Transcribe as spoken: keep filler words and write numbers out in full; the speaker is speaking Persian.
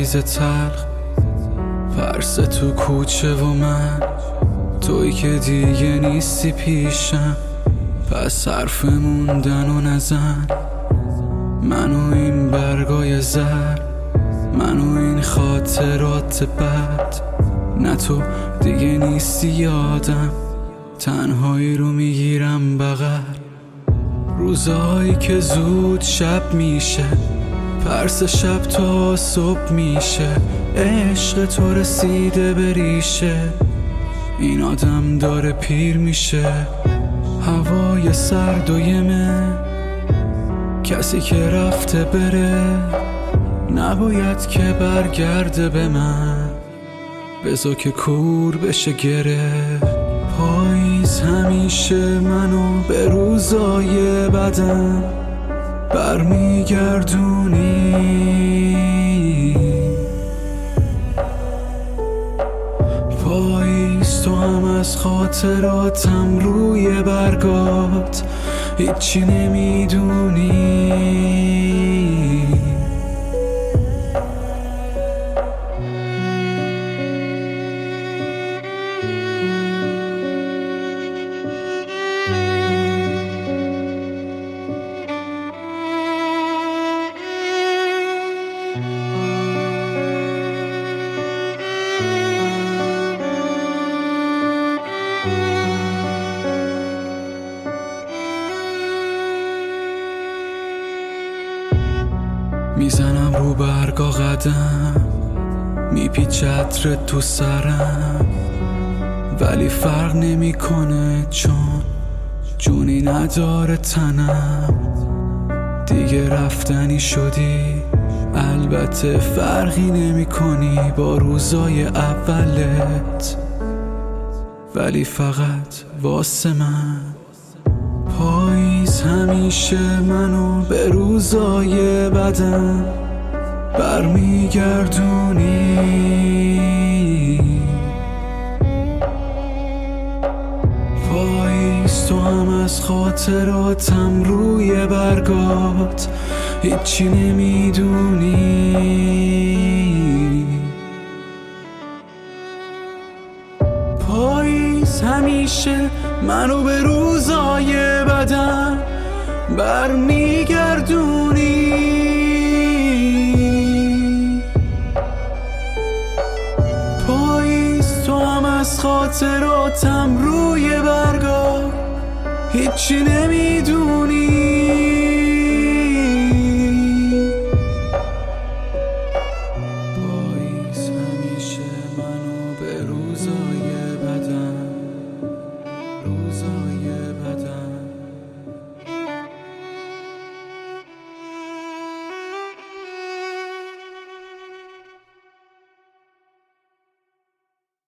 پاییز تلخ، فرس تو کوچه و من توی که دیگه نیستی پیشم. پس حرف موندن و نزن، منو این برگای زر، منو این خاطرات بد. نه تو دیگه نیستی یادم، تنهایی رو میگیرم بغل. روزهایی که زود شب میشه، فرس شب تا صبح میشه. عشق تو رسیده به ریشه، این آدم داره پیر میشه. هوای سرد و یمه، کسی که رفته بره نباید که برگرده به من. بذار که کور بشه گره. پاییز همیشه منو به روزای بدم برمیگردونی. پاییز تو هم از خاطراتم روی برگات هیچی نمیدونی. میزنم رو برگا قدم، میپیچه عطر تو سرم، ولی فرق نمیکنه چون جونی نداره تنم. دیگه رفتنی شدی، البته فرقی نمیکنی با روزای اولت، ولی فقط واسه من. پاییز همیشه منو به روزای بدم برمیگردونی. پاییز تو هم از خاطراتم روی برگات هیچی نمیدونی. پاییز همیشه منو به روزای بدم برمیگردونی. پاییز تو هم از خاطراتم روی برگا هیچی نمیدونی. پاییز همیشه منو به روزای بدم روزای